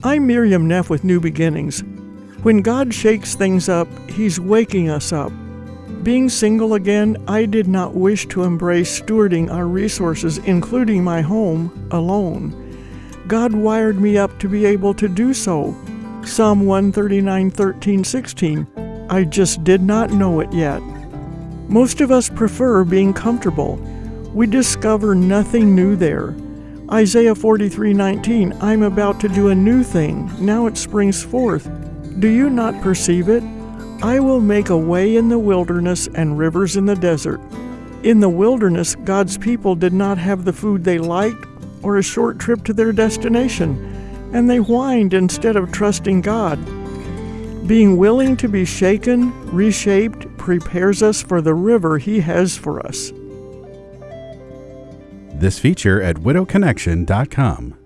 I'm Miriam Neff with New Beginnings. When God shakes things up, He's waking us up. Being single again, I did not wish to embrace stewarding our resources, including my home, alone. God wired me up to be able to do so. Psalm 139:13-16. I just did not know it yet. Most of us prefer being comfortable. We discover nothing new there. Isaiah 43:19, I'm about to do a new thing. Now it springs forth. Do you not perceive it? I will make a way in the wilderness and rivers in the desert. In the wilderness, God's people did not have the food they liked or a short trip to their destination, and they whined instead of trusting God. Being willing to be shaken, reshaped, prepares us for the river He has for us. This feature at widowconnection.com.